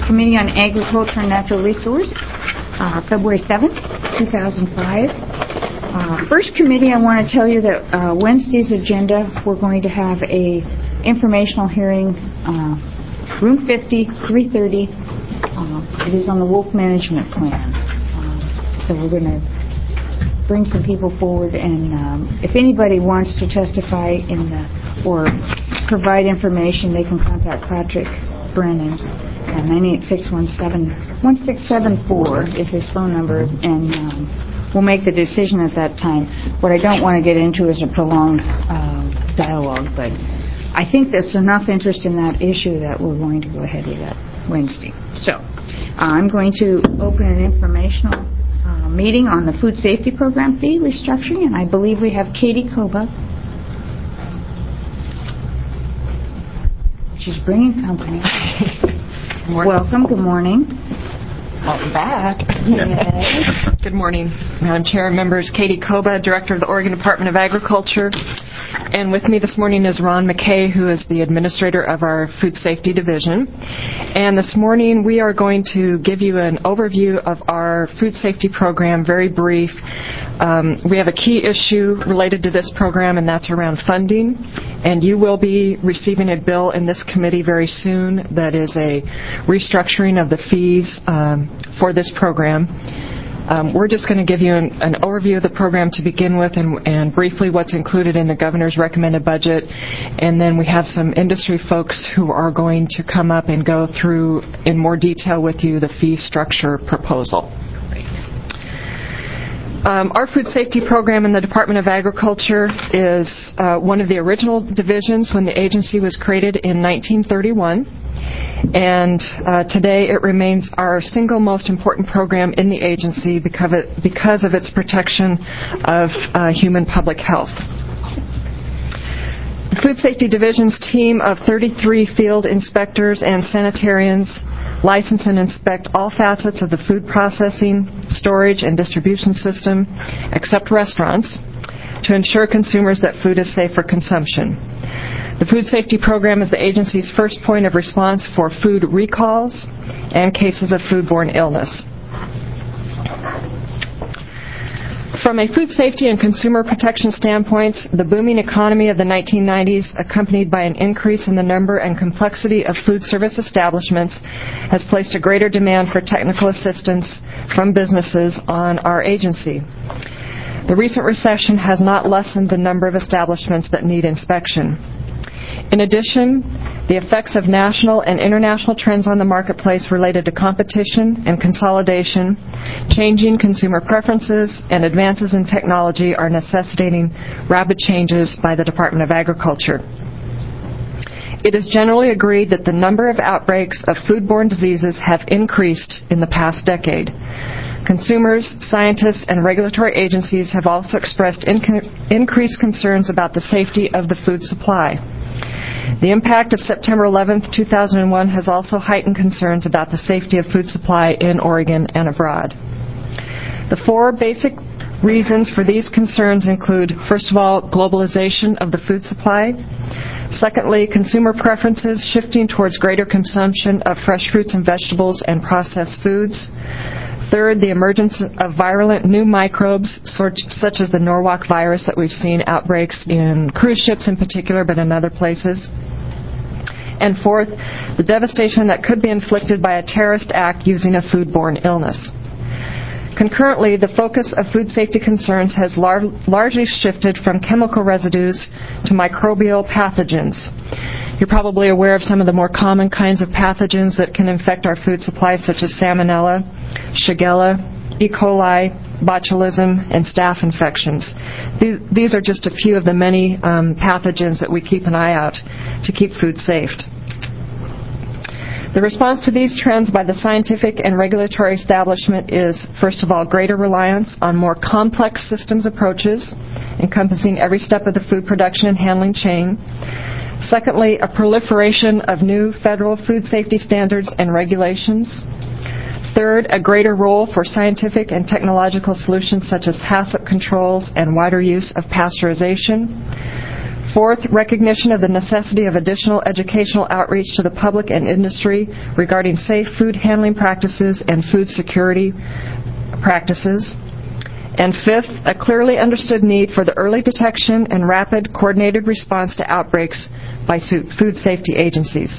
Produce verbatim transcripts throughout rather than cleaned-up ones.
Committee on Agriculture and Natural Resource, uh, February seventh, two thousand five. Uh, first committee, I want to tell you that uh, Wednesday's agenda, we're going to have a informational hearing, uh, room fifty, three thirty. Uh, it is on the Wolf Management Plan. Uh, so we're going to bring some people forward, and um, if anybody wants to testify in the, or provide information, they can contact Patrick Brennan at nine eight six, one seven, one six seven four is his phone number, and um, we'll make the decision at that time. What I don't want to get into is a prolonged uh, dialogue, but I think there's enough interest in that issue that we're going to go ahead with that Wednesday. So uh, I'm going to open an informational Uh, meeting on the food safety program fee restructuring, and I believe we have Katie Koba. She's bringing company. Welcome. Good morning. Welcome back. Yes. Good morning, Madam Chair and members. Katie Koba, Director of the Oregon Department of Agriculture. And with me this morning is Ron McKay, who is the administrator of our Food Safety Division. And this morning we are going to give you an overview of our food safety program, very brief. Um, we have a key issue related to this program, and that's around funding. And you will be receiving a bill in this committee very soon that is a restructuring of the fees um, for this program. Um, we're just going to give you an, an overview of the program to begin with, and, and briefly what's included in the governor's recommended budget. And then we have some industry folks who are going to come up and go through in more detail with you the fee structure proposal. Um, our food safety program in the Department of Agriculture is uh, one of the original divisions when the agency was created in nineteen thirty-one. And uh, today it remains our single most important program in the agency because of, it, because of its protection of uh, human public health. The Food Safety Division's team of thirty-three field inspectors and sanitarians license and inspect all facets of the food processing, storage, and distribution system, except restaurants, to ensure consumers that food is safe for consumption. The Food Safety Program is the agency's first point of response for food recalls and cases of foodborne illness. From a food safety and consumer protection standpoint, the booming economy of the nineteen nineties, accompanied by an increase in the number and complexity of food service establishments, has placed a greater demand for technical assistance from businesses on our agency. The recent recession has not lessened the number of establishments that need inspection. In addition, the effects of national and international trends on the marketplace related to competition and consolidation, changing consumer preferences, and advances in technology are necessitating rapid changes by the Department of Agriculture. It is generally agreed that the number of outbreaks of foodborne diseases have increased in the past decade. Consumers, scientists, and regulatory agencies have also expressed inc- increased concerns about the safety of the food supply. The impact of September eleventh, two thousand one has also heightened concerns about the safety of food supply in Oregon and abroad. The four basic reasons for these concerns include, first of all, globalization of the food supply. Secondly, consumer preferences shifting towards greater consumption of fresh fruits and vegetables and processed foods. Third, the emergence of virulent new microbes, such as the Norwalk virus that we've seen outbreaks in cruise ships in particular, but in other places. And fourth, the devastation that could be inflicted by a terrorist act using a foodborne illness. Concurrently, the focus of food safety concerns has lar- largely shifted from chemical residues to microbial pathogens. You're probably aware of some of the more common kinds of pathogens that can infect our food supply, such as Salmonella, Shigella, E. coli, botulism, and staph infections. These, these are just a few of the many um, pathogens that we keep an eye out to keep food safe. The response to these trends by the scientific and regulatory establishment is, first of all, greater reliance on more complex systems approaches, encompassing every step of the food production and handling chain. Secondly, a proliferation of new federal food safety standards and regulations. Third, a greater role for scientific and technological solutions such as HACCP controls and wider use of pasteurization. Fourth, recognition of the necessity of additional educational outreach to the public and industry regarding safe food handling practices and food security practices. And fifth, a clearly understood need for the early detection and rapid coordinated response to outbreaks by food safety agencies.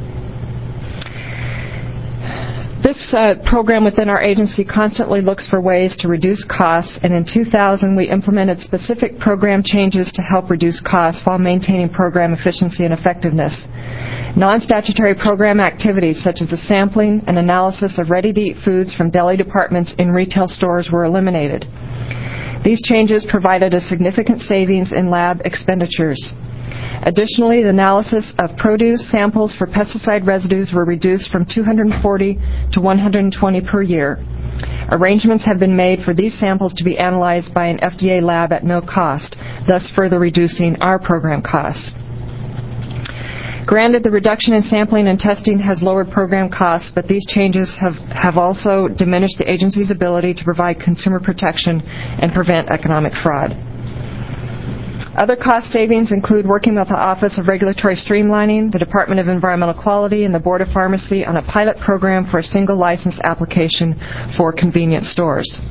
This uh, program within our agency constantly looks for ways to reduce costs, and in two thousand we implemented specific program changes to help reduce costs while maintaining program efficiency and effectiveness. Non-statutory program activities such as the sampling and analysis of ready-to-eat foods from deli departments in retail stores were eliminated. These changes provided a significant savings in lab expenditures. Additionally, the analysis of produce samples for pesticide residues were reduced from two hundred forty to one hundred twenty per year. Arrangements have been made for these samples to be analyzed by an F D A lab at no cost, thus further reducing our program costs. Granted, the reduction in sampling and testing has lowered program costs, but these changes have, have also diminished the agency's ability to provide consumer protection and prevent economic fraud. Other cost savings include working with the Office of Regulatory Streamlining, the Department of Environmental Quality, and the Board of Pharmacy on a pilot program for a single license application for convenience stores.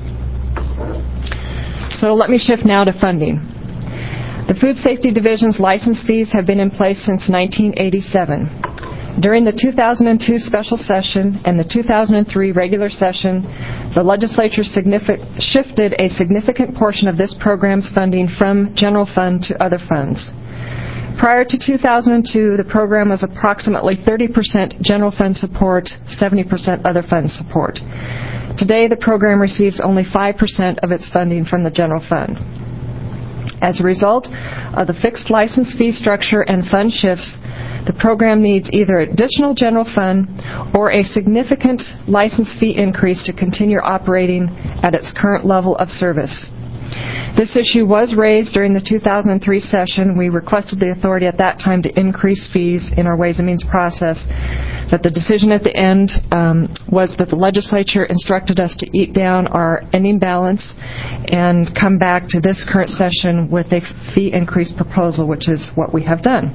So let me shift now to funding. The Food Safety Division's license fees have been in place since nineteen eighty-seven. During the two thousand two special session and the two thousand three regular session, the legislature signific- shifted a significant portion of this program's funding from general fund to other funds. Prior to two thousand two, the program was approximately thirty percent general fund support, seventy percent other fund support. Today, the program receives only five percent of its funding from the general fund. As a result of the fixed license fee structure and fund shifts, the program needs either additional general fund or a significant license fee increase to continue operating at its current level of service. This issue was raised during the two thousand three session. We requested the authority at that time to increase fees in our Ways and Means process, but the decision at the end um, was that the legislature instructed us to eat down our ending balance and come back to this current session with a fee increase proposal, which is what we have done.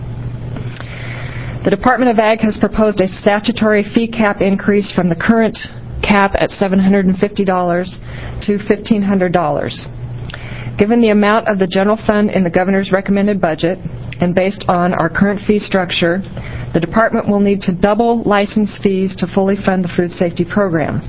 The Department of Ag has proposed a statutory fee cap increase from the current cap at seven hundred fifty dollars to fifteen hundred dollars. Given the amount of the general fund in the governor's recommended budget, and based on our current fee structure, the department will need to double license fees to fully fund the food safety program.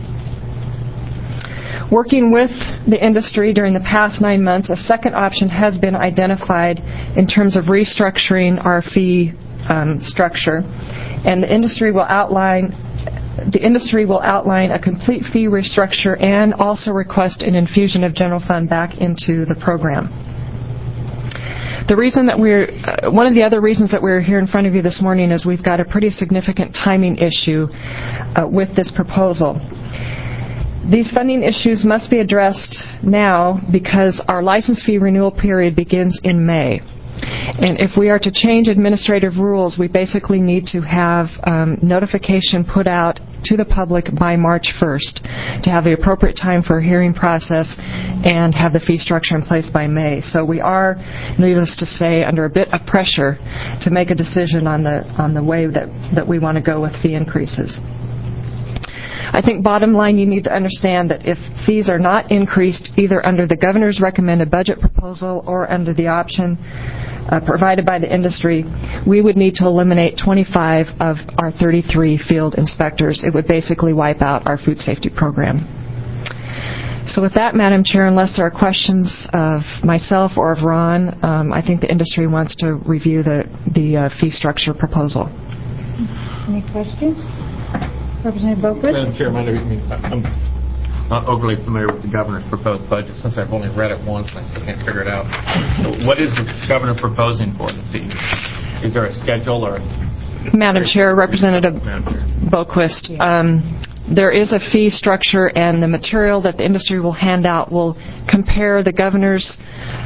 Working with the industry during the past nine months, a second option has been identified in terms of restructuring our fee um, structure, and the industry will outline The industry will outline a complete fee restructure and also request an infusion of general fund back into the program. The reason that we're, uh, one of the other reasons that we're here in front of you this morning is we've got a pretty significant timing issue uh, with this proposal. These funding issues must be addressed now because our license fee renewal period begins in May. And if we are to change administrative rules, we basically need to have um, notification put out to the public by March first to have the appropriate time for a hearing process and have the fee structure in place by May. So we are, needless to say, under a bit of pressure to make a decision on the on the way that, that we want to go with fee increases. I think bottom line, you need to understand that if fees are not increased either under the governor's recommended budget proposal or under the option uh, provided by the industry, we would need to eliminate twenty-five of our thirty-three field inspectors. It would basically wipe out our food safety program. So with that, Madam Chair, unless there are questions of myself or of Ron, um, I think the industry wants to review the, the uh, fee structure proposal. Any questions? Representative Boquist? Madam Chair, I'm not overly familiar with the governor's proposed budget since I've only read it once and I still can't figure it out. What is the governor proposing for the fee? Is there a schedule or? Madam Chair, Representative Madam Chair. Boquist, um, there is a fee structure, and the material that the industry will hand out will compare the governor's proposed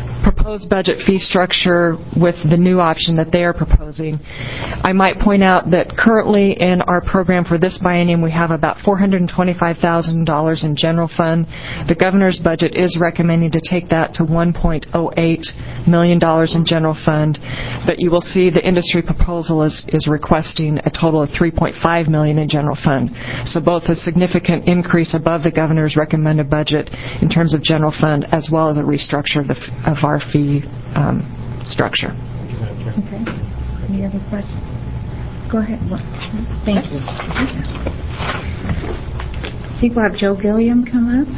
proposed budget fee structure with the new option that they are proposing. I might point out that currently in our program for this biennium, we have about four hundred twenty-five thousand dollars in general fund. The governor's budget is recommending to take that to one point oh eight million dollars in general fund, but you will see the industry proposal is, is requesting a total of three point five million dollars in general fund. So both a significant increase above the governor's recommended budget in terms of general fund, as well as a restructure of, the, of our fee um, structure. Okay. Any other questions? Go ahead. Thank you. I think we'll have Joe Gilliam come up.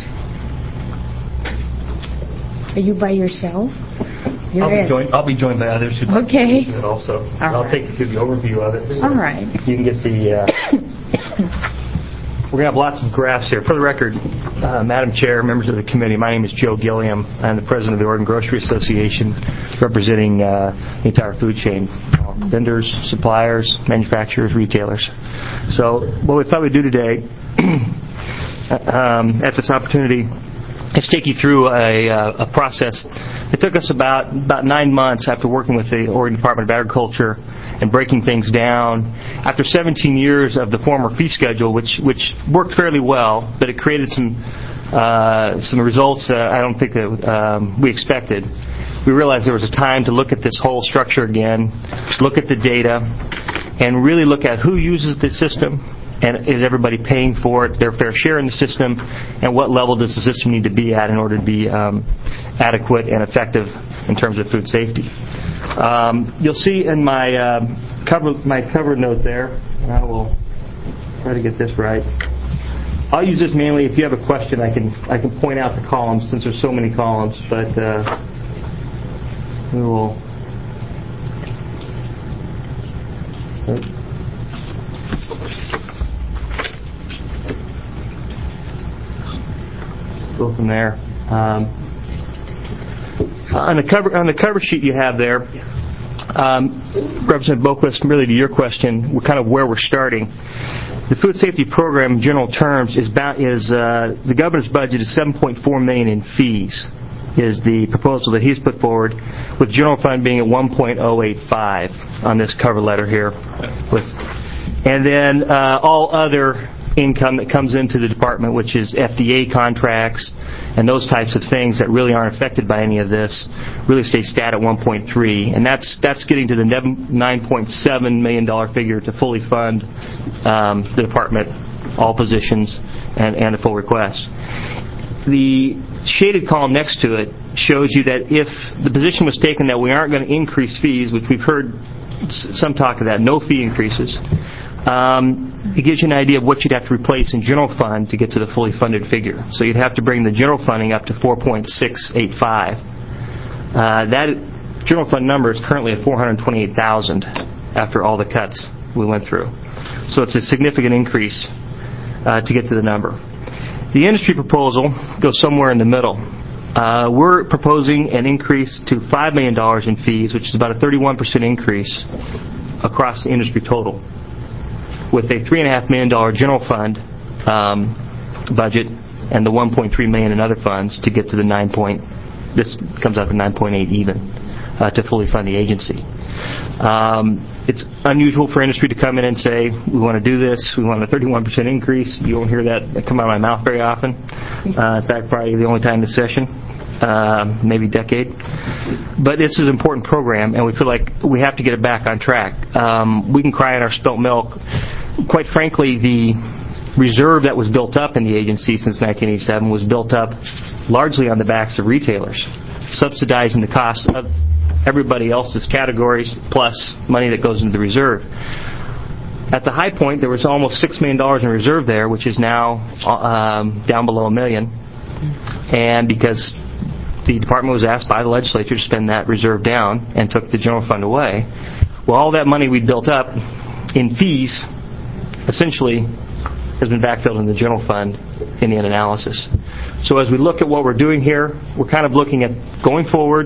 Are you by yourself? You're I'll be, it. joined, I'll be joined by others who Okay. do it also. All I'll right. take you through the overview of it. So All right. You can get the... Uh, we're going to have lots of graphs here. For the record, uh, Madam Chair, members of the committee, my name is Joe Gilliam. I'm the president of the Oregon Grocery Association, representing uh, the entire food chain, vendors, suppliers, manufacturers, retailers. So what we thought we'd do today, um, at this opportunity, is take you through a, uh, a process. It took us about about nine months after working with the Oregon Department of Agriculture and breaking things down. After seventeen years of the former fee schedule, which which worked fairly well, but it created some uh, some results uh, I don't think that um, we expected. We realized there was a time to look at this whole structure again, look at the data, and really look at who uses the system, and is everybody paying for it, their fair share in the system, and what level does the system need to be at in order to be um, adequate and effective in terms of food safety. Um, you'll see in my uh, cover my cover note there, I will try to get this right. I'll use this mainly if you have a question. I can I can point out the columns since there's so many columns, but uh, we will. So, go from there. Um, on the cover on the cover sheet you have there, um, Representative Boquist, really to your question, we're kind of where we're starting. The food safety program, in general terms, is about, is uh, the governor's budget is seven point four million dollars in fees. Is the proposal that he's put forward, with general fund being at one point oh eight five on this cover letter here, with, and then uh, all other income that comes into the department, which is F D A contracts and those types of things that really aren't affected by any of this, really stay stat at one point three, and that's that's getting to the nine point seven million dollars figure to fully fund um, the department, all positions, and, and a full request. The shaded column next to it shows you that if the position was taken that we aren't going to increase fees, which we've heard some talk of that, no fee increases, um, it gives you an idea of what you'd have to replace in general fund to get to the fully funded figure. So you'd have to bring the general funding up to four point six eight five. Uh, that general fund number is currently at four hundred twenty-eight thousand after all the cuts we went through. So it's a significant increase uh, to get to the number. The industry proposal goes somewhere in the middle. Uh, we're proposing an increase to five million dollars in fees, which is about a thirty-one percent increase across the industry total, with a three point five million dollars general fund um, budget and the one point three million dollars in other funds to get to the nine point. This comes out to nine point eight even uh, to fully fund the agency. Um, it's unusual for industry to come in and say, we want to do this, we want a thirty-one percent increase. You won't hear that come out of my mouth very often. Uh, in fact, probably the only time this session, uh, maybe decade. But this is an important program, and we feel like we have to get it back on track. Um, we can cry in our spilt milk. Quite frankly, the reserve that was built up in the agency since nineteen eighty-seven was built up largely on the backs of retailers, subsidizing the cost of everybody else's categories plus money that goes into the reserve. At the high point, there was almost six million dollars in reserve there, which is now um, down below a million. And because the department was asked by the legislature to spend that reserve down and took the general fund away, well, all that money we built up in fees essentially has been backfilled in the general fund in the end analysis. So as we look at what we're doing here, we're kind of looking at going forward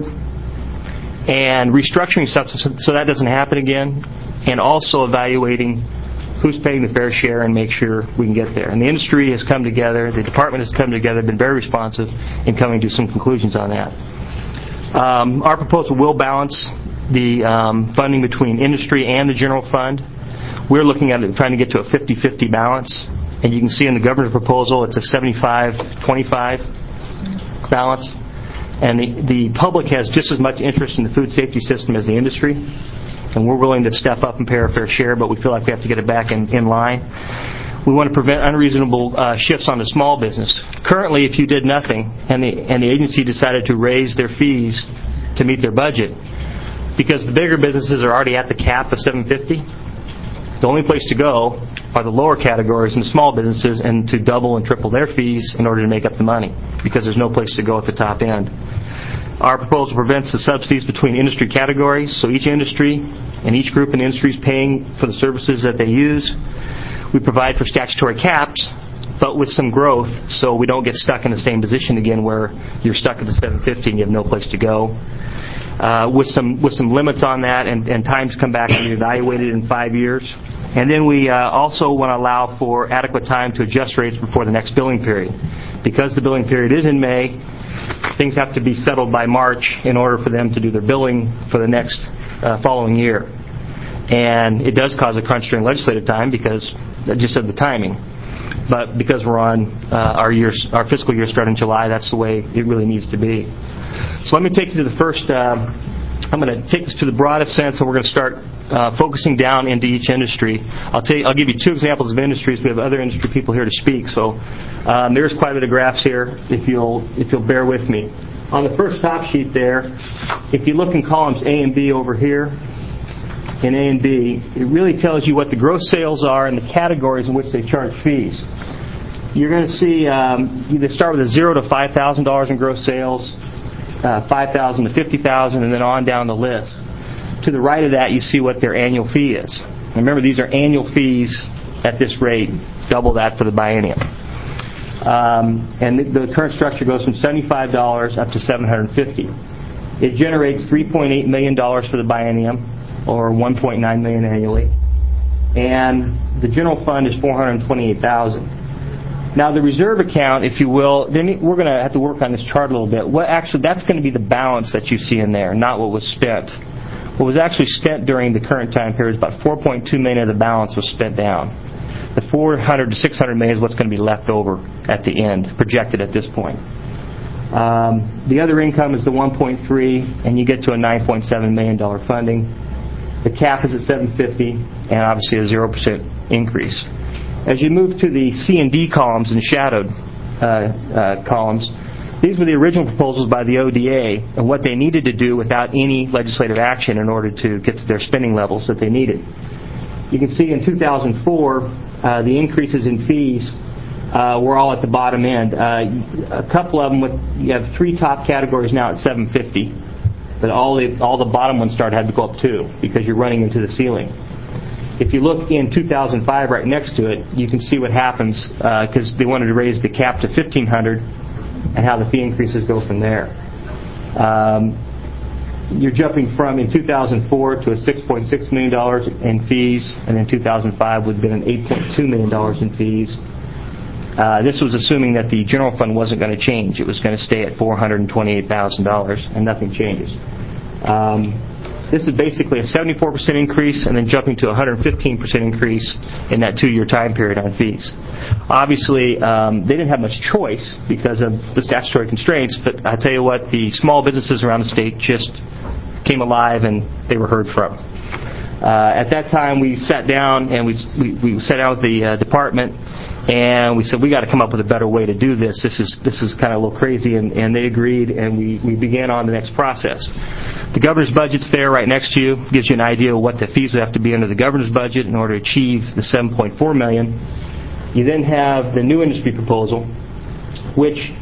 and restructuring stuff so that doesn't happen again, and also evaluating who's paying the fair share and make sure we can get there. And the industry has come together, the department has come together, been very responsive in coming to some conclusions on that. Um, our proposal will balance the um, funding between industry and the general fund. We're looking at it, trying to get to a fifty-fifty balance. And you can see in the governor's proposal, it's a seventy-five twenty-five balance. And the, the public has just as much interest in the food safety system as the industry. And we're willing to step up and pay our fair share, but we feel like we have to get it back in, in line. We want to prevent unreasonable uh, shifts on the small business. Currently, if you did nothing and the, and the agency decided to raise their fees to meet their budget, because the bigger businesses are already at the cap of seven fifty, the only place to go are the lower categories and the small businesses, and to double and triple their fees in order to make up the money, because there's no place to go at the top end. Our proposal prevents the subsidies between industry categories, so each industry and each group in the industry is paying for the services that they use. We provide for statutory caps, but with some growth, so we don't get stuck in the same position again where you're stuck at the seven fifty and you have no place to go. Uh, with some with some limits on that, and, and times come back and be evaluated in five years. And then we uh, also want to allow for adequate time to adjust rates before the next billing period. Because the billing period is in May, things have to be settled by March in order for them to do their billing for the next uh, following year. And it does cause a crunch during legislative time because just of the timing. But because we're on uh, our years, our fiscal year starting in July, that's the way it really needs to be. So let me take you to the first. Uh, I'm going to take this to the broadest sense, and we're going to start uh, focusing down into each industry. I'll tell you, I'll give you two examples of industries. We have other industry people here to speak, so um, there's quite a bit of graphs here. If you'll if you'll bear with me. On the first top sheet there, if you look in columns A and B over here, in A and B, it really tells you what the gross sales are and the categories in which they charge fees. You're going to see um, they start with a zero to five thousand dollars in gross sales, uh, five thousand to fifty thousand, and then on down the list. To the right of that, you see what their annual fee is. And remember, these are annual fees at this rate, double that for the biennium. Um, and the, the current structure goes from seventy-five dollars up to seven hundred fifty dollars. It generates three point eight million dollars for the biennium, or one point nine million dollars annually. And the general fund is four hundred twenty-eight thousand dollars. Now, the reserve account, if you will, then we're going to have to work on this chart a little bit. What actually, that's going to be the balance that you see in there, not what was spent. What was actually spent during the current time period is about four point two million dollars of the balance was spent down. The four hundred to six hundred million dollars is what's going to be left over at the end, projected at this point. Um, the other income is the one point three, and you get to a nine point seven million dollars funding. The cap is at seven hundred fifty, and obviously a zero percent increase. As you move to the C and D columns and shadowed uh, uh, columns, these were the original proposals by the O D A and what they needed to do without any legislative action in order to get to their spending levels that they needed. You can see in two thousand four, uh, the increases in fees uh, were all at the bottom end. Uh, a couple of them, with, you have three top categories now at seven hundred fifty, but all the, all the bottom ones started had to go up too because you're running into the ceiling. If you look in two thousand five right next to it, you can see what happens because uh, they wanted to raise the cap to fifteen hundred dollars and how the fee increases go from there. Um, you're jumping from, in two thousand four, to a six point six million dollars in fees, and in two thousand five would have been an eight point two million dollars in fees. Uh, this was assuming that the general fund wasn't going to change. It was going to stay at four hundred twenty-eight thousand dollars, and nothing changes. Um, This is basically a seventy-four percent increase and then jumping to a one hundred fifteen percent increase in that two-year time period on fees. Obviously, um, they didn't have much choice because of the statutory constraints, but I tell you what, the small businesses around the state just came alive and they were heard from. Uh, at that time, we sat down and we we, we sat down with the uh, department and we said, we got to come up with a better way to do this. This is this is kind of a little crazy, and, and they agreed, and we, we began on the next process. The governor's budget's there right next to you. Gives you an idea of what the fees would have to be under the governor's budget in order to achieve the seven point four million dollars. You then have the new industry proposal, which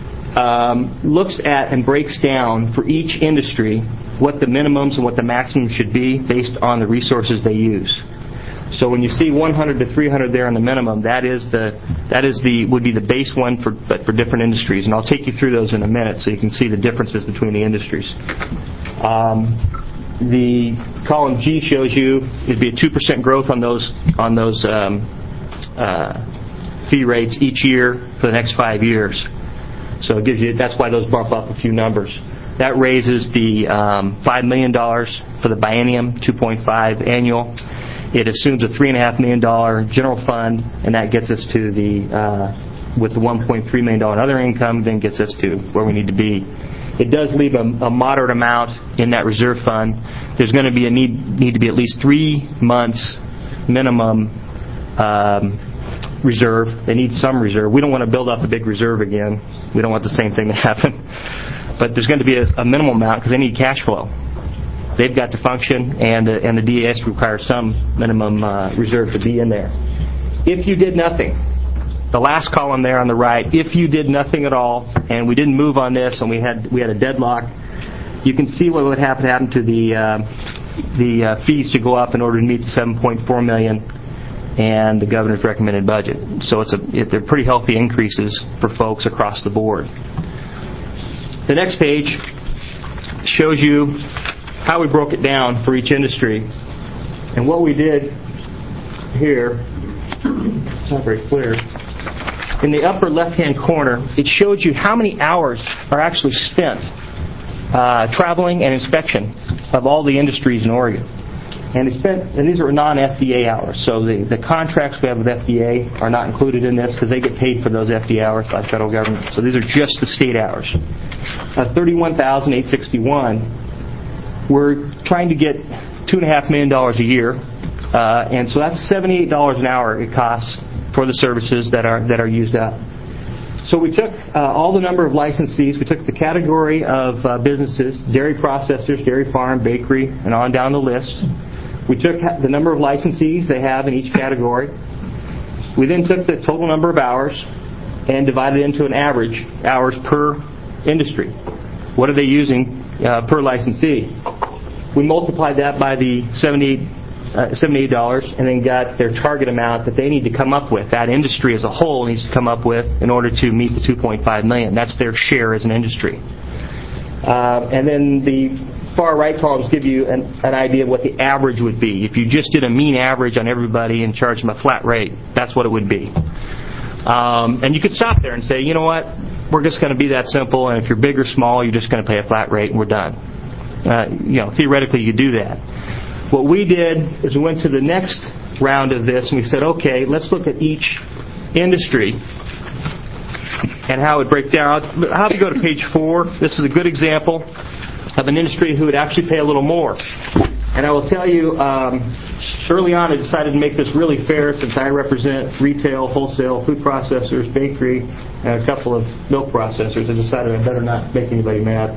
um, looks at and breaks down for each industry what the minimums and what the maximums should be based on the resources they use. So when you see one hundred to three hundred there on the minimum, that is the that is the would be the base one for but for different industries, and I'll take you through those in a minute so you can see the differences between the industries. Um, the column G shows you it'd be a two percent growth on those on those um, uh, fee rates each year for the next five years. So it gives you that's why those bump up a few numbers. That raises the um, five million dollars for the biennium, two point five annual. It assumes a three point five million dollars general fund, and that gets us to the, uh, with the one point three million dollars other income, then gets us to where we need to be. It does leave a, a moderate amount in that reserve fund. There's going to be a need need to be at least three months minimum um, reserve. They need some reserve. We don't want to build up a big reserve again. We don't want the same thing to happen. But there's going to be a, a minimal amount because they need cash flow. They've got to function, and the, and the D A S requires some minimum uh, reserve to be in there. If you did nothing, the last column there on the right, if you did nothing at all, and we didn't move on this, and we had we had a deadlock, you can see what would happen happen to the uh, the uh, fees to go up in order to meet the seven point four million dollars and the governor's recommended budget. So it's a it, they're pretty healthy increases for folks across the board. The next page shows you how we broke it down for each industry. And what we did here, it's not very clear, in the upper left-hand corner, it showed you how many hours are actually spent uh, traveling and inspection of all the industries in Oregon. And they spent, and these are non-F D A hours. So the, the contracts we have with F D A are not included in this because they get paid for those F D A hours by the federal government. So these are just the state hours. Uh, thirty-one thousand eight hundred sixty-one. We're trying to get two point five million dollars a year. Uh, and so that's seventy-eight dollars an hour it costs for the services that are that are used up. So we took uh, all the number of licensees. We took the category of uh, businesses, dairy processors, dairy farm, bakery, and on down the list. We took the number of licensees they have in each category. We then took the total number of hours and divided it into an average, hours per industry. What are they using uh, per licensee? We multiplied that by the seventy-eight dollars and then got their target amount that they need to come up with. That industry as a whole needs to come up with in order to meet the two point five million dollars. That's their share as an industry. Uh, and then the far right columns give you an, an idea of what the average would be. If you just did a mean average on everybody and charged them a flat rate, that's what it would be. Um, and you could stop there and say, you know what, we're just going to be that simple, and if you're big or small, you're just going to pay a flat rate and we're done. Uh, you know, theoretically, you could do that. What we did is we went to the next round of this and we said, okay, let's look at each industry and how it breaks down. How do you go to page four? This is a good example of an industry who would actually pay a little more. And I will tell you, um, early on I decided to make this really fair since I represent retail, wholesale, food processors, bakery, and a couple of milk processors. I decided I better not make anybody mad.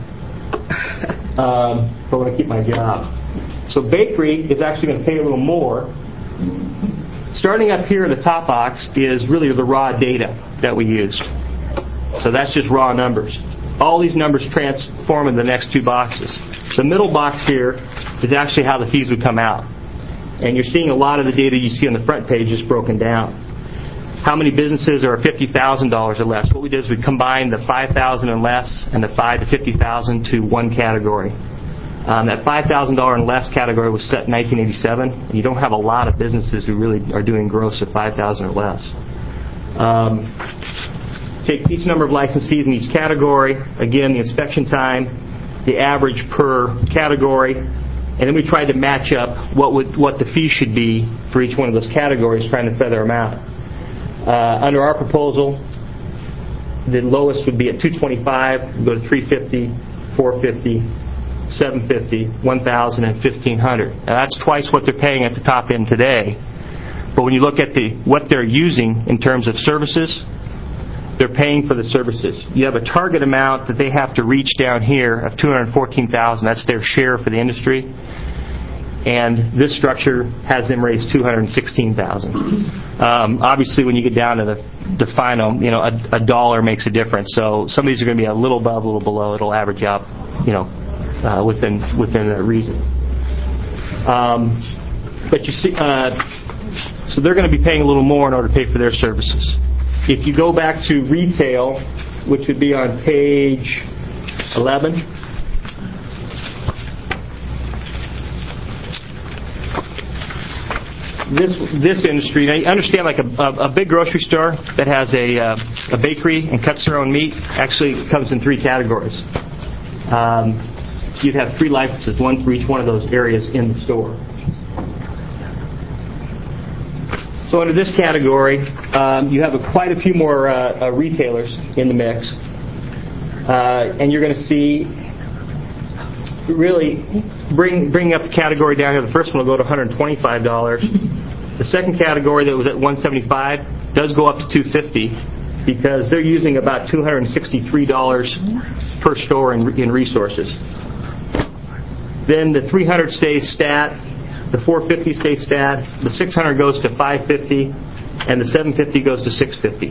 Um, but I want to keep my job. So bakery is actually going to pay a little more. Starting up here in the top box is really the raw data that we used. So that's just raw numbers. All these numbers transform in the next two boxes. The middle box here is actually how the fees would come out. And you're seeing a lot of the data you see on the front page is broken down. How many businesses are fifty thousand dollars or less? What we did is we combined the five thousand dollars and less and the five to fifty thousand dollars to one category. Um, that five thousand dollars and less category was set in nineteen eighty-seven. You don't have a lot of businesses who really are doing gross at five thousand dollars or less. Um, takes each number of licensees in each category, again, the inspection time, the average per category, and then we tried to match up what would what the fee should be for each one of those categories, trying to feather them out. Uh, under our proposal, the lowest would be at two twenty-five, go to three fifty, four fifty, seven fifty, one thousand, and fifteen hundred. Now that's twice what they're paying at the top end today. But when you look at the what they're using in terms of services, they're paying for the services. You have a target amount that they have to reach down here of two hundred fourteen thousand dollars. That's their share for the industry. And this structure has them raise two hundred sixteen thousand dollars. Um, obviously, when you get down to the, the final, you know, a, a dollar makes a difference. So some of these are going to be a little above, a little below. It'll average out, you know, uh, within within a reason. Um, but you see, uh, so they're going to be paying a little more in order to pay for their services. If you go back to retail, which would be on page eleven, this this industry, now you understand like a, a, a big grocery store that has a, uh, a bakery and cuts their own meat actually comes in three categories. um, you'd have three licenses, one for each one of those areas in the store. So under this category, um, you have a, quite a few more uh, uh, retailers in the mix. Uh, and you're going to see, really, bring, bringing up the category down here, the first one will go to one hundred twenty-five dollars. The second category that was at one hundred seventy-five dollars does go up to two hundred fifty dollars because they're using about two hundred sixty-three dollars per store in, in resources. Then the three hundred stays stat, the four hundred fifty stays stat, the six hundred goes to five hundred fifty, and the seven hundred fifty goes to six hundred fifty.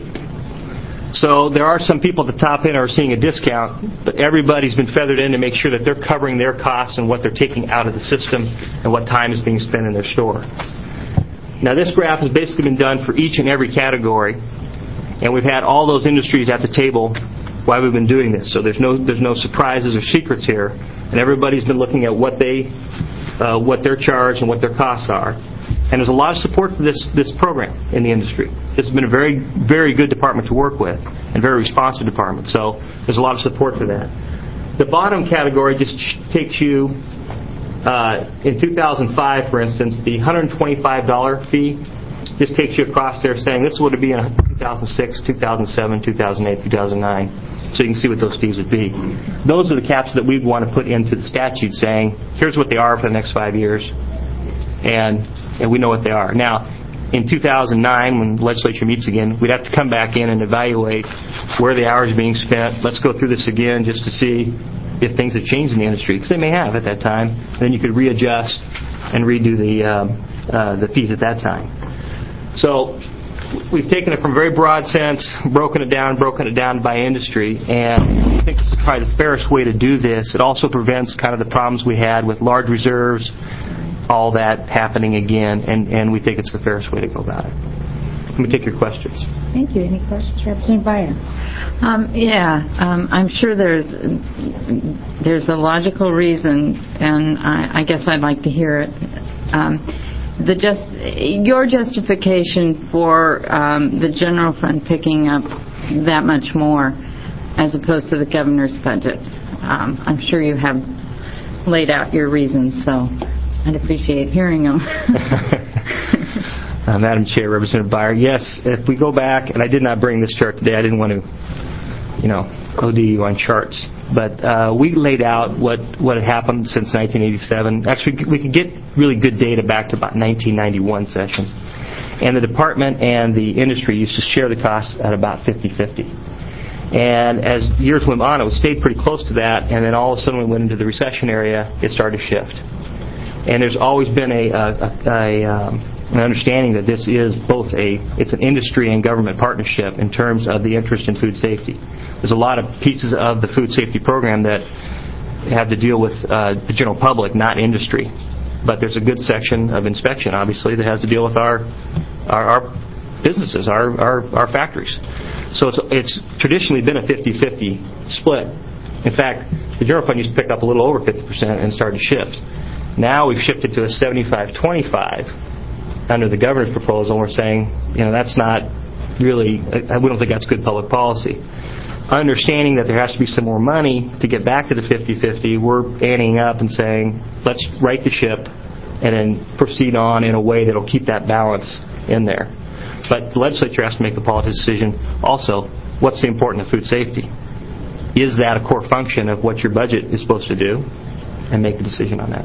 So there are some people at the top end who are seeing a discount, but everybody's been feathered in to make sure that they're covering their costs and what they're taking out of the system and what time is being spent in their store. Now this graph has basically been done for each and every category, and we've had all those industries at the table while we've been doing this. So there's no there's no surprises or secrets here, and everybody's been looking at what they uh, what their charge and what their costs are. And there's a lot of support for this, this program in the industry. This has been a very, very good department to work with and very responsive department. So there's a lot of support for that. The bottom category just takes you, uh, in two thousand five, for instance, the one hundred twenty-five dollars fee just takes you across there saying this is what it would be in two thousand six, two thousand seven, two thousand eight, two thousand nine. So you can see what those fees would be. Those are the caps that we'd want to put into the statute saying, here's what they are for the next five years. And and we know what they are. Now, in two thousand nine, when the legislature meets again, we'd have to come back in and evaluate where the hours are being spent. Let's go through this again just to see if things have changed in the industry, because they may have at that time. And then you could readjust and redo the um, uh, the fees at that time. So we've taken it from a very broad sense, broken it down, broken it down by industry, and I think this is probably the fairest way to do this. It also prevents kind of the problems we had with large reserves, all that happening again, and, and we think it's the fairest way to go about it. Let me take your questions. Thank you. Any questions, Representative Beyer? Um, yeah, um, I'm sure there's there's a logical reason, and I, I guess I'd like to hear it. Um, the just your justification for um, the general fund picking up that much more, as opposed to the governor's budget. Um, I'm sure you have laid out your reasons, so I'd appreciate hearing them. uh, Madam Chair, Representative Beyer, yes, if we go back, and I did not bring this chart today, I didn't want to, you know, O D you on charts, but uh, we laid out what, what had happened since nineteen eighty-seven. Actually, we could get really good data back to about nineteen ninety-one session. And the department and the industry used to share the costs at about fifty-fifty. And as years went on, it stayed pretty close to that, and then all of a sudden we went into the recession area, it started to shift. And there's always been a, a, a um, an understanding that this is both a it's an industry and government partnership in terms of the interest in food safety. There's a lot of pieces of the food safety program that have to deal with uh, the general public, not industry. But there's a good section of inspection, obviously, that has to deal with our our, our businesses, our, our our factories. So it's it's traditionally been a fifty-fifty split. In fact, the general fund used to pick up a little over fifty percent and started to shift. Now we've shifted to a seventy-five twenty-five under the governor's proposal. We're saying, you know, that's not really, we don't think that's good public policy. Understanding that there has to be some more money to get back to the fifty-fifty, we're anteing up and saying, let's right the ship and then proceed on in a way that will keep that balance in there. But the legislature has to make a policy decision also, what's the importance of food safety? Is that a core function of what your budget is supposed to do? And make a decision on that.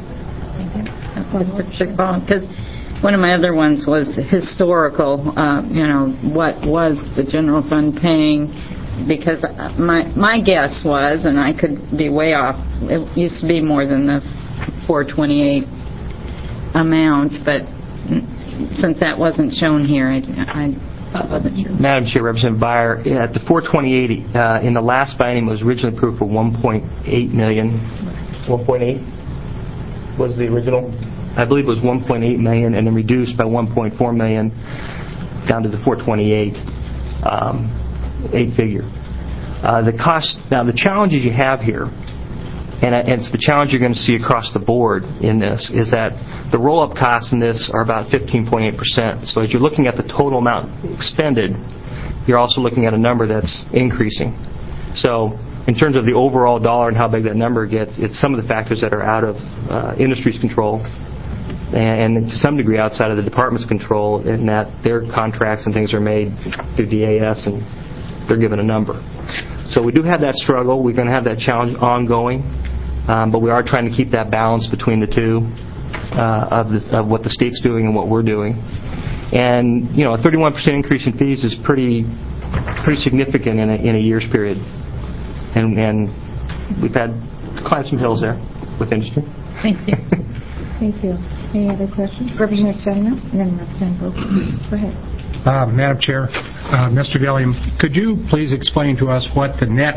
Because one of my other ones was historical, uh, you know, what was the general fund paying? Because my my guess was, and I could be way off, it used to be more than the four twenty-eight amount, but since that wasn't shown here, I, I wasn't sure. Madam Chair, Representative Beyer, at the four twenty-eight, uh, in the last biennium, it was originally approved for one point eight million dollars. one point eight was the original. I believe it was one point eight million dollars and then reduced by one point four million dollars down to the four twenty-eight, um, eight figure. Uh, the cost, now the challenges you have here, and it's the challenge you're going to see across the board in this, is that the roll-up costs in this are about fifteen point eight percent. So as you're looking at the total amount expended, you're also looking at a number that's increasing. So in terms of the overall dollar and how big that number gets, it's some of the factors that are out of uh, industry's control, and, and to some degree outside of the department's control, in that their contracts and things are made through D A S and they're given a number. So we do have that struggle. We're going to have that challenge ongoing, um, but we are trying to keep that balance between the two uh, of, the, of what the state's doing and what we're doing. And you know, a thirty-one percent increase in fees is pretty pretty significant in a, in a year's period. And, and we've had to climb some hills there with industry. Thank you. Thank you. Any other questions? Representative Sedano and then Representative Boak. Go ahead. Uh, Madam Chair, uh, Mister Gilliam, could you please explain to us what the net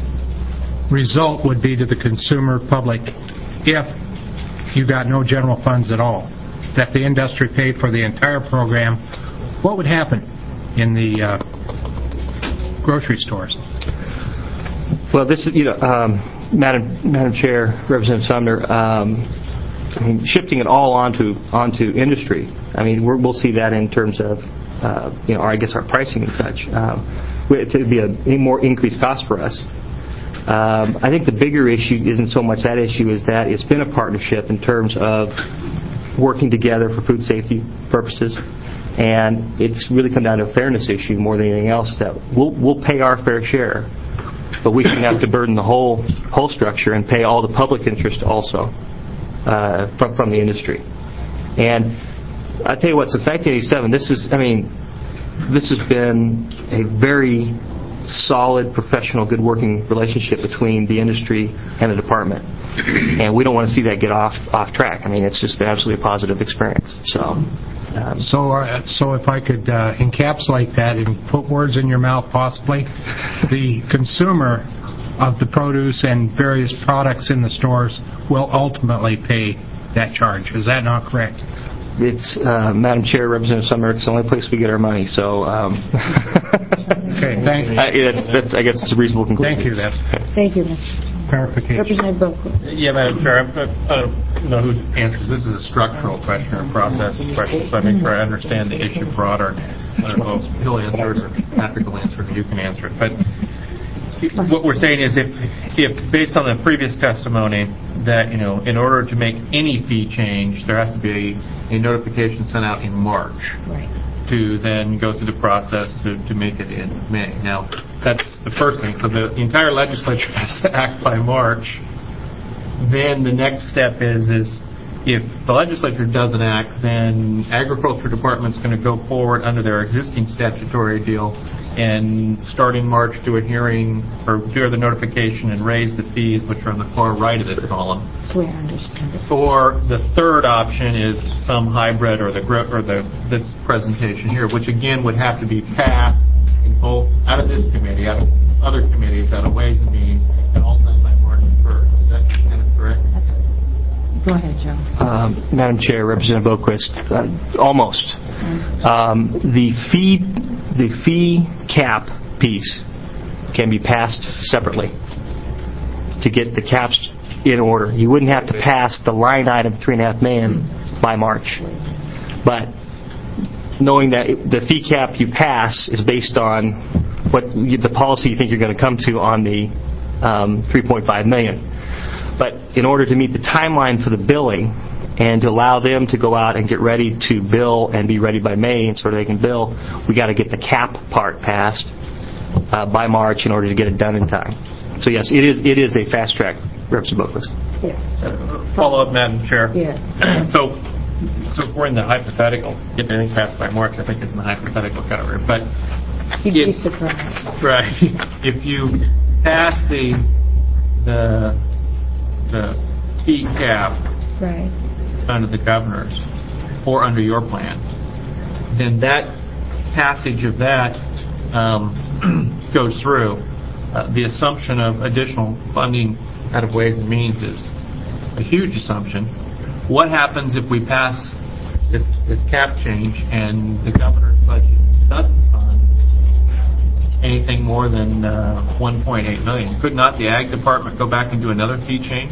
result would be to the consumer public if you got no general funds at all? That the industry paid for the entire program, what would happen in the uh, grocery stores? Well, this is, you know, um, Madam Madam Chair, Representative Sumner, um, I mean, shifting it all onto onto industry. I mean, we're, we'll see that in terms of, uh, you know, our, I guess our pricing and such. Um, it would be a, a more increased cost for us. Um, I think the bigger issue isn't so much that issue as that it's been a partnership in terms of working together for food safety purposes, and it's really come down to a fairness issue more than anything else. That we'll we'll pay our fair share, but we shouldn't have to burden the whole whole structure and pay all the public interest also uh, from from the industry. And I tell you what, since nineteen eighty-seven, this is I mean, this has been a very solid, professional, good working relationship between the industry and the department, and we don't want to see that get off off track. I mean, it's just been absolutely a positive experience. So, um, so, uh, so if I could uh, encapsulate that and put words in your mouth, possibly, the consumer of the produce and various products in the stores will ultimately pay that charge. Is that not correct? It's uh, Madam Chair, Representative Sumner. It's the only place we get our money. So, um, okay, thank you. Uh, yeah, that's, that's, I guess it's a reasonable conclusion. Thank you. That Thank you, Mister clarification. Representative Boak. Yeah, Madam Chair, I, I don't know who answers. This is a structural question or a process question, so I make sure I understand the issue broader. I don't know if he'll answer it or Patrick will answer it or you can answer it. But what we're saying is if, if based on the previous testimony, that, you know, in order to make any fee change, there has to be a, a notification sent out in March. Right. To then go through the process to, to make it in May. Now, that's the first thing. So the, the entire legislature has to act by March. Then the next step is, is if the legislature doesn't act, then Agriculture Department's going to go forward under their existing statutory deal and start in March do a hearing or do the notification and raise the fees, which are on the far right of this column. That's the way I understand it. Or the third option is some hybrid or the or the this presentation here, which again would have to be passed in both out of this committee, out of other committees, out of Ways and Means, and all done by March first. Is that kind of correct? That's Go ahead, Joe. Um, Madam Chair, Representative Boquist, uh, almost. Um, the fee, the fee cap piece can be passed separately to get the caps in order. You wouldn't have to pass the line item three and a half million by March, but knowing that it, the fee cap you pass is based on what you, the policy you think you're going to come to on the um, three point five million. But in order to meet the timeline for the billing and to allow them to go out and get ready to bill and be ready by May and so they can bill, we got to get the cap part passed uh, by March in order to get it done in time. So yes, it is it is a fast track, Representative Boquist. Yeah. Uh, follow up, Madam Chair. Yes. so, so if we're in the hypothetical, get anything passed by March, I think it's in the hypothetical category. But You'd be if, surprised. right, if you pass the the the fee cap Right. under the governor's or under your plan, then that passage of that um, goes through. Uh, the assumption of additional funding out of Ways and Means is a huge assumption. What happens if we pass this, this cap change and the governor's budget doesn't fund anything more than uh, one point eight million dollars? Could not the Ag Department go back and do another fee change?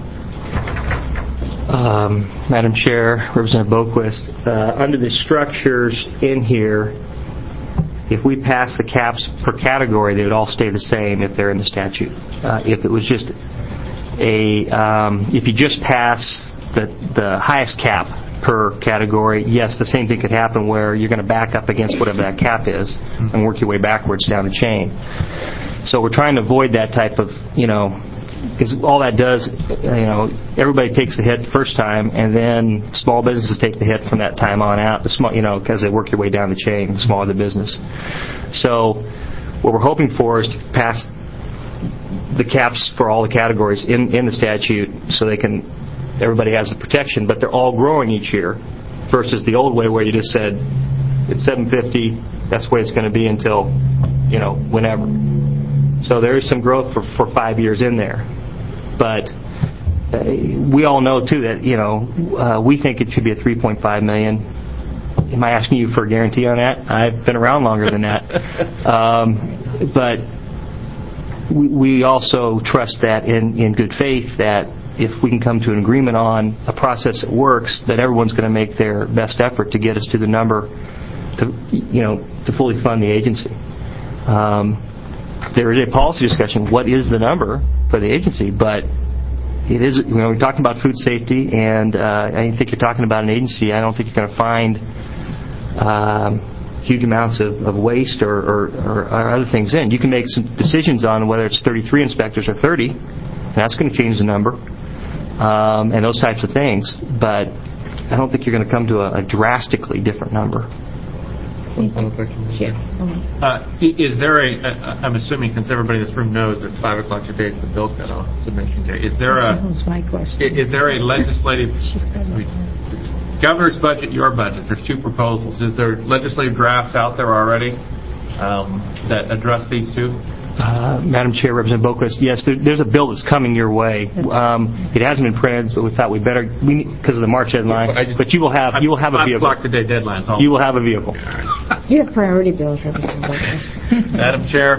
Um, Madam Chair, Representative Boquist, uh, under the structures in here, if we pass the caps per category, they would all stay the same if they're in the statute. Uh, if it was just a, um, if you just pass the the highest cap per category, yes, the same thing could happen where you're going to back up against whatever that cap is and work your way backwards down the chain. So we're trying to avoid that type of, you know, because all that does, you know, everybody takes the hit the first time, and then small businesses take the hit from that time on out, the small, you know, because they work your way down the chain, the smaller the business. So what we're hoping for is to pass the caps for all the categories in, in the statute so they can, everybody has the protection, but they're all growing each year versus the old way where you just said it's seven fifty, that's the way it's going to be until, you know, whenever. So there is some growth for, for five years in there. But uh, we all know, too, that, you know, uh, we think it should be a three point five million dollars. Am I asking you for a guarantee on that? I've been around longer than that. Um, but we, we also trust that in, in good faith that if we can come to an agreement on a process that works, that everyone's going to make their best effort to get us to the number to, you know, to fully fund the agency. Um, there is a policy discussion, what is the number for the agency, but it is, you know, we're talking about food safety, and uh, I think you're talking about an agency. I don't think you're going to find um, huge amounts of, of waste or, or, or, or other things in. You can make some decisions on whether it's thirty-three inspectors or thirty, and that's going to change the number, um, and those types of things, but I don't think you're going to come to a, a drastically different number. Yeah. Uh, is there a, uh, I'm assuming, since everybody in this room knows that five o'clock today is the bill cutoff submission day, is there a, That was my question. is there a legislative, governor's budget, your budget, there's two proposals. Is there legislative drafts out there already um, that address these two? Uh, Madam Chair, Representative Boquist, yes, there, there's a bill that's coming your way. Um, it hasn't been printed, but we thought we better, because of the March deadline. Just, but you will have you will have a vehicle. Five o'clock today deadlines. You will have a vehicle. You have priority bills, Representative Boquist. Madam Chair,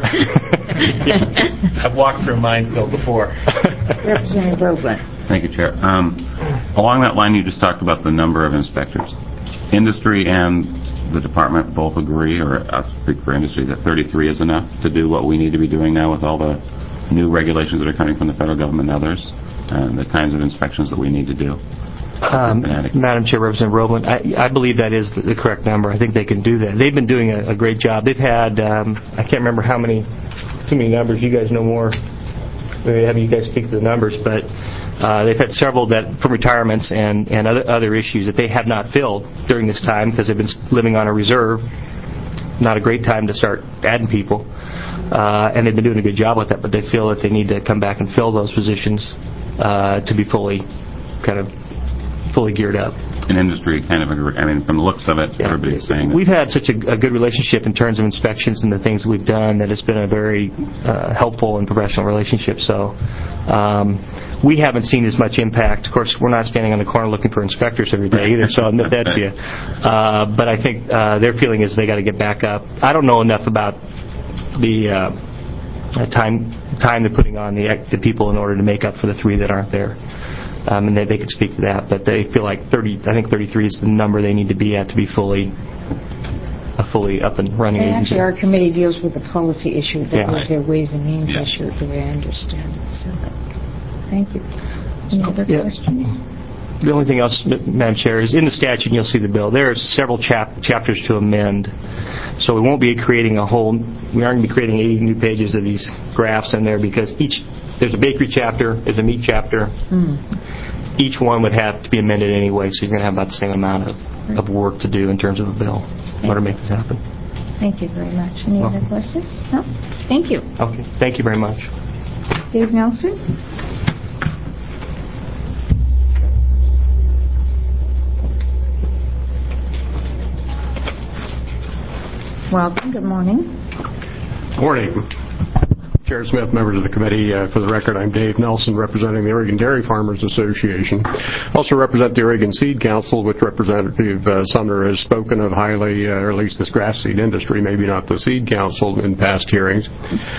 I've walked through a minefield before. Representative Roebler. Thank you, Chair. Um, along that line, you just talked about the number of inspectors. Industry and the department both agree, or I speak for industry, that thirty-three is enough to do what we need to be doing now with all the new regulations that are coming from the federal government and others, and the kinds of inspections that we need to do. Um, Madam Chair, Representative Roebland, I, I believe that is the, the correct number. I think they can do that. They've been doing a, a great job. They've had, um, I can't remember how many, too many numbers. You guys know more. Maybe have you guys speak to the numbers, but uh, they've had several that from retirements and, and other other issues that they have not filled during this time because they've been living on a reserve. Not a great time to start adding people, uh, and they've been doing a good job with that. But they feel that they need to come back and fill those positions uh, to be fully, kind of, fully geared up. In industry, kind of, agree. I mean, from the looks of it, yeah. Everybody's saying that. We've had such a, a good relationship in terms of inspections and the things we've done that it's been a very uh, helpful and professional relationship. So um, we haven't seen as much impact. Of course, we're not standing on the corner looking for inspectors every day either, so I'll admit that to you. Uh, but I think uh, their feeling is they got to get back up. I don't know enough about the uh, time time they're putting on the, the people in order to make up for the three that aren't there. Um, and they, they could speak to that, but they feel like thirty. I think thirty-three is the number they need to be at to be fully, a fully up and running And agency. actually, our committee deals with the policy issue. That Yeah. was their Ways and Means Yeah. issue, the way I understand it. So, thank you. Any other Yeah. questions? The only thing else, Madam Chair, is in the statute, and you'll see the bill, there are several chap- chapters to amend. So we won't be creating a whole, we aren't going to be creating eighty new pages of these graphs in there because each, there's a bakery chapter, there's a meat chapter. Mm. Each one would have to be amended anyway, so you're going to have about the same amount of, of work to do in terms of a bill in order to make this happen. Thank you very much. Any Welcome. other questions? No? Thank you. Okay, thank you very much. Dave Nelson? Welcome. Good morning. Morning. Chair Smith, members of the committee. Uh, for the record, I'm Dave Nelson, representing the Oregon Dairy Farmers Association. Also represent the Oregon Seed Council, which Representative uh, Sumner has spoken of highly, uh, or at least this grass seed industry, maybe not the Seed Council in past hearings.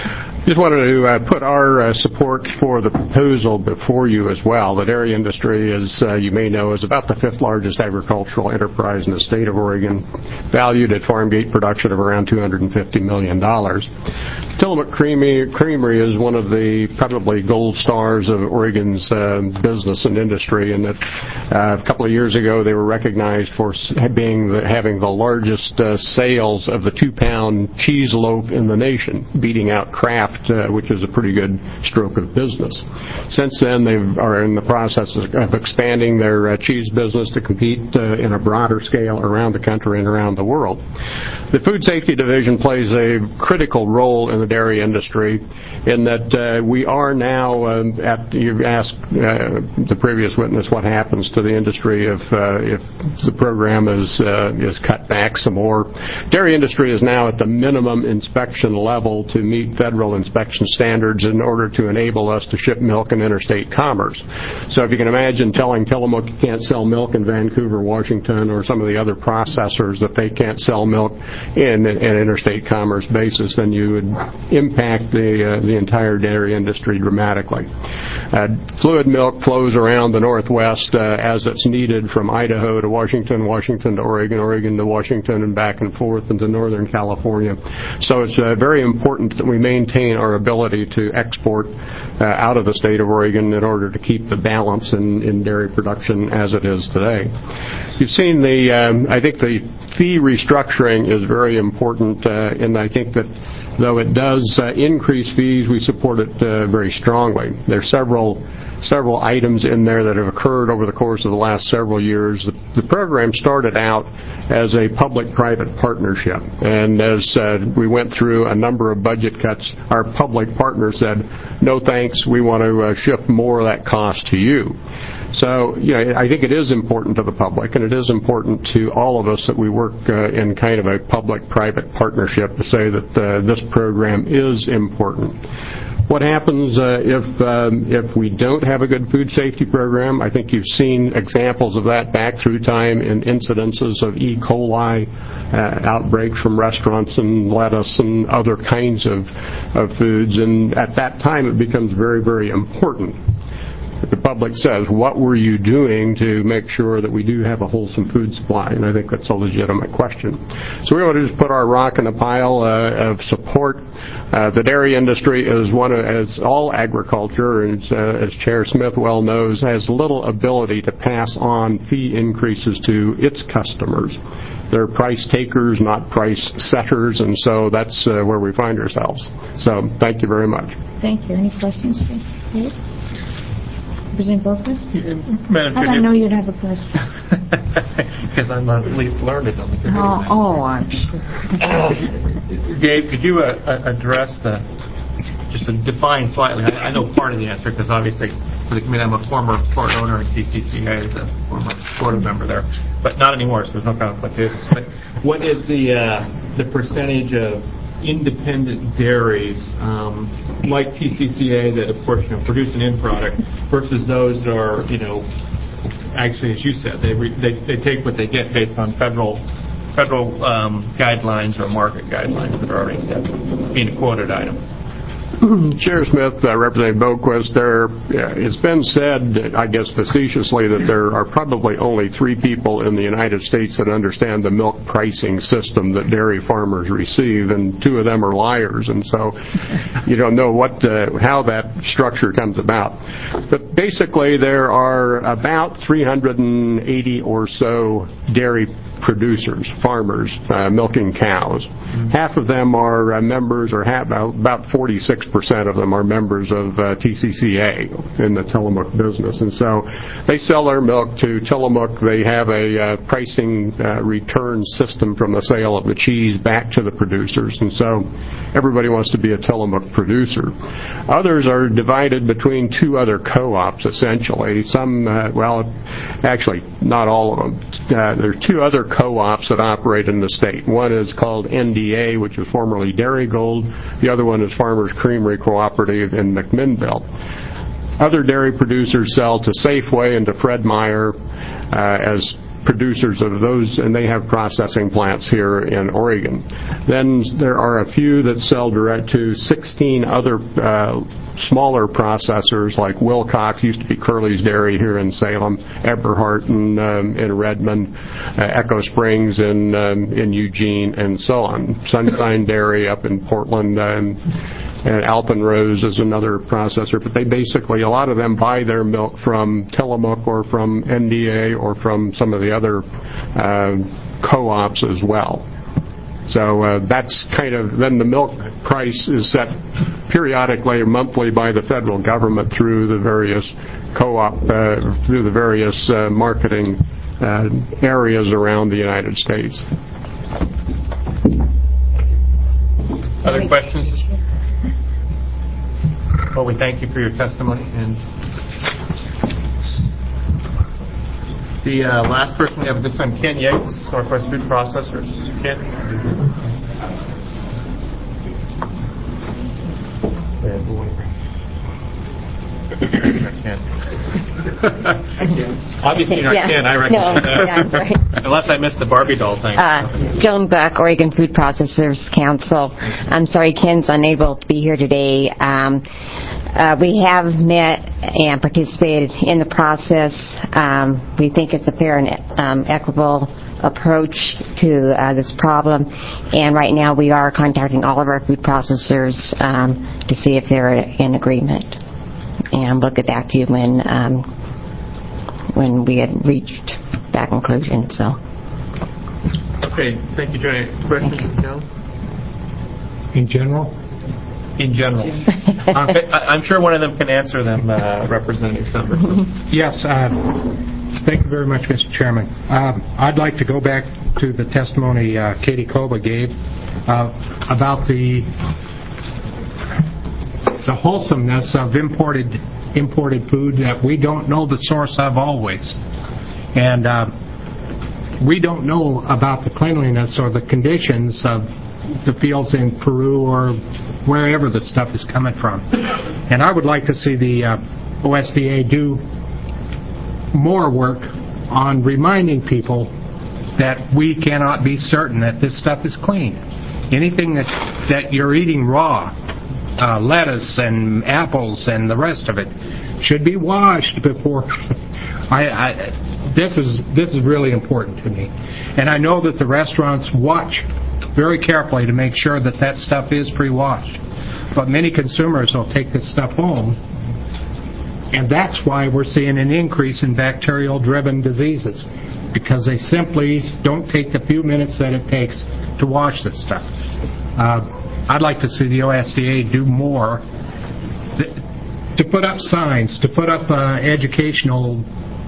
Just wanted to uh, put our uh, support for the proposal before you as well. The dairy industry, as uh, you may know, is about the fifth largest agricultural enterprise in the state of Oregon, valued at farm gate production of around two hundred fifty million dollars. Tillamook Creamery, Creamery is one of the probably gold stars of Oregon's uh, business and industry, and that uh, a couple of years ago they were recognized for being the, having the largest uh, sales of the two-pound cheese loaf in the nation, beating out Kraft, uh, which is a pretty good stroke of business. Since then, they are in the process of expanding their uh, cheese business to compete uh, in a broader scale around the country and around the world. The Food Safety Division plays a critical role in the dairy industry in that uh, we are now, um, at, you've asked uh, the previous witness what happens to the industry if, uh, if the program is, uh, is cut back some more. Dairy industry is now at the minimum inspection level to meet federal inspection standards in order to enable us to ship milk in interstate commerce. So if you can imagine telling Tillamook you can't sell milk in Vancouver, Washington, or some of the other processors that they can't sell milk in an interstate commerce basis, then you would impact the uh, the entire dairy industry dramatically. Uh, fluid milk flows around the Northwest uh, as it's needed from Idaho to Washington, Washington to Oregon, Oregon to Washington, and back and forth into Northern California. So it's uh, very important that we maintain our ability to export uh, out of the state of Oregon in order to keep the balance in, in dairy production as it is today. You've seen the, um, I think the fee restructuring is very important, uh, and I think that though it does uh, increase fees, we support it uh, very strongly. There are several several items in there that have occurred over the course of the last several years. The, the program started out as a public-private partnership, and as uh, we went through a number of budget cuts, our public partners said, no thanks, we want to uh, shift more of that cost to you. So, you know, I think it is important to the public, and it is important to all of us that we work uh, in kind of a public-private partnership to say that uh, this program is important. What happens uh, if um, if we don't have a good food safety program? I think you've seen examples of that back through time in incidences of E. coli uh, outbreaks from restaurants and lettuce and other kinds of, of foods, and at that time it becomes very, very important. The public says, what were you doing to make sure that we do have a wholesome food supply? And I think that's a legitimate question. So we want to just put our rock in a pile uh, of support. Uh, the dairy industry is one of, as all agriculture, and uh, as Chair Smith well knows, has little ability to pass on fee increases to its customers. They're price takers, not price setters, and so that's uh, where we find ourselves. So thank you very much. Thank you. Any questions, please? Representative Boquist? Madam Chair, I know you'd have a question. because I'm at least learned on the committee. Oh, oh, I'm sure. Dave, could you uh, address the, just to define slightly, I, I know part of the answer because obviously for the committee I'm a former part owner at T C C A as a former board member there, but not anymore, so there's no conflict of interest. But what is the uh, the percentage of independent dairies um, like T C C A that, of course, you know, produce an end product versus those that are, you know, actually, as you said, they re- they, they take what they get based on federal federal um, guidelines or market guidelines that are already set, being a quoted item. Chair Smith, uh, Representative Boquist, there, uh, it's been said, I guess facetiously, that there are probably only three people in the United States that understand the milk pricing system that dairy farmers receive, and two of them are liars, and so you don't know what, uh, how that structure comes about. But basically, there are about three hundred eighty or so dairy producers, farmers, uh, milking cows. Mm-hmm. Half of them are uh, members, or half, about forty-six percent of them are members of uh, T C C A in the Tillamook business. And so they sell their milk to Tillamook. They have a uh, pricing uh, return system from the sale of the cheese back to the producers. And so everybody wants to be a Tillamook producer. Others are divided between two other co-ops, essentially. Some, uh, well, actually, not all of them. Uh, there are two other co-ops that operate in the state. One is called N D A, which was formerly Dairy Gold. The other one is Farmers Creamery Cooperative in McMinnville. Other dairy producers sell to Safeway and to Fred Meyer uh, as producers of those, and they have processing plants here in Oregon. Then there are a few that sell direct to sixteen other uh, smaller processors like Wilcox, used to be Curly's Dairy here in Salem, Eberhart in, um, in Redmond, uh, Echo Springs in, um, in Eugene, and so on. Sunshine Dairy up in Portland, um, and Alpenrose is another processor, but they basically, a lot of them buy their milk from Tillamook or from N D A or from some of the other uh, co-ops as well. So uh, that's kind of, then the milk price is set periodically or monthly by the federal government through the various co-op, uh, through the various uh, marketing uh, areas around the United States. Other questions? Well, we thank you for your testimony. And the uh, last person we have this time, Ken Yates, Northwest Food Processors. Ken? Obviously you're not Yeah. Ken, I recognize No, that. yeah, that's right. Unless I missed the Barbie doll thing. Uh, Joan Buck, Oregon Food Processors Council. I'm sorry Ken's unable to be here today. Um, uh, we have met and participated in the process. Um, we think it's a fair and um, equitable approach to uh, this problem, and right now we are contacting all of our food processors um, to see if they're in agreement. And we'll get back to you when um, when we had reached that conclusion. So. Okay, thank you, Johnny. Questions, Joan? In general? In general. I- I'm sure one of them can answer them, uh, Representative Summer. Yes. Uh, thank you very much, Mister Chairman. Um, I'd like to go back to the testimony uh, Katie Koba gave uh, about the the wholesomeness of imported imported food that we don't know the source of always. And uh, we don't know about the cleanliness or the conditions of the fields in Peru or wherever the stuff is coming from. And I would like to see the uh, O S D A do more work on reminding people that we cannot be certain that this stuff is clean. Anything that, that you're eating raw, uh, lettuce and apples and the rest of it, should be washed before. I, I, this is this is really important to me, and I know that the restaurants watch very carefully to make sure that that stuff is pre-washed. But many consumers will take this stuff home, and that's why we're seeing an increase in bacterial-driven diseases, because they simply don't take the few minutes that it takes to wash this stuff. Uh, I'd like to see the O S D A do more to put up signs, to put up uh, educational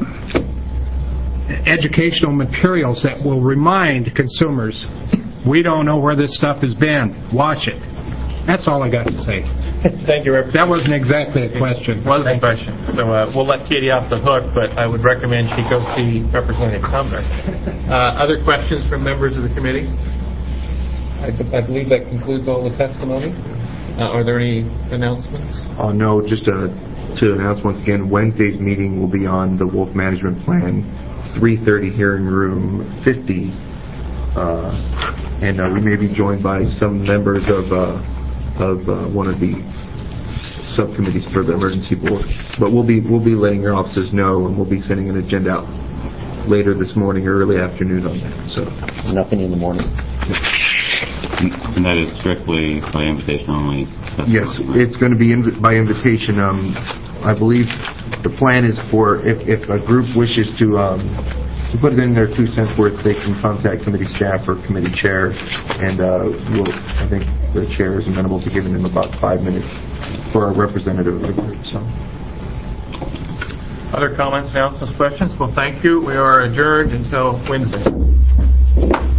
educational materials that will remind consumers, we don't know where this stuff has been. Watch it. That's all I got to say. Thank you, Representative. That wasn't exactly a question. It was a question. So uh, we'll let Katie off the hook, but I would recommend she go see Representative Sumner. Uh, other questions from members of the committee? I, I believe that concludes all the testimony. Uh, are there any announcements? Uh, no, just uh, to announce once again, Wednesday's meeting will be on the Wolf Management Plan, three thirty hearing room fifty. Uh, and uh, we may be joined by some members of uh, of uh, one of the subcommittees for the emergency board. But we'll be we'll be letting your offices know, and we'll be sending an agenda out later this morning or early afternoon on that. So Nothing in the morning. And that is strictly by invitation only? yes, it's going to be inv- by invitation. Um, I believe the plan is for if, if a group wishes to um, to put it in their two cents worth, they can contact committee staff or committee chair, and uh, we'll, I think the chair is amenable to giving them about five minutes for a representative of the group. So. Other comments, announcements, questions? Well, thank you. We are adjourned until Wednesday.